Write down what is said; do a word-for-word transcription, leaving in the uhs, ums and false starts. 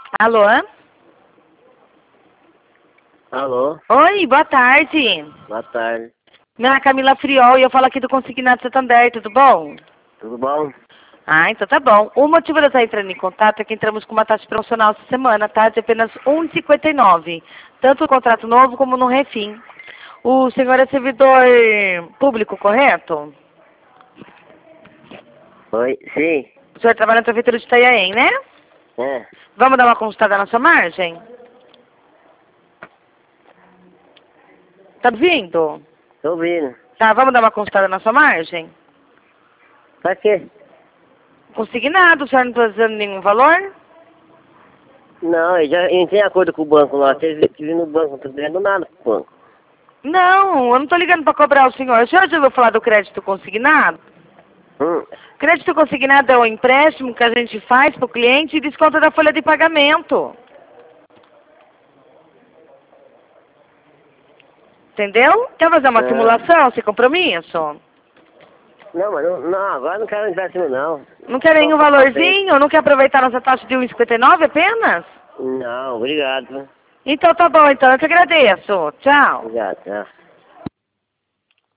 Alô? Alô? Oi, boa tarde. Boa tarde. Minha é Camila Friol e eu falo aqui do Consignado Santander, tudo bom? Tudo bom? Ah, então tá bom. O motivo de eu estar entrando em contato é que entramos com uma taxa promocional essa semana, tá? De apenas um real e cinquenta e nove centavos. Tanto no contrato novo como no refim. O senhor é servidor público, correto? Oi? Sim. O senhor trabalha na prefeitura de Itanhaém, né? É. Vamos dar uma consultada na sua margem? Tá ouvindo? Tô ouvindo. Tá, vamos dar uma consultada na sua margem? Pra quê? Consignado, o senhor não está dizendo nenhum valor? Não, eu já entrei em acordo com o banco lá. Vocês viram no banco, não tô devendo nada pro banco. Não, eu não tô ligando para cobrar o senhor. O senhor já ouviu falar do crédito consignado? Hum. Crédito consignado é o empréstimo que a gente faz para o cliente e desconta da folha de pagamento. Entendeu? Quer fazer uma É. simulação, sem compromisso? Não, mas não, não, agora não quero empréstimo não. Não quer nenhum valorzinho? Não quer aproveitar nossa taxa de um real e cinquenta e nove apenas? Não, obrigado. Então tá bom, então eu que agradeço. Tchau. Obrigado, tchau.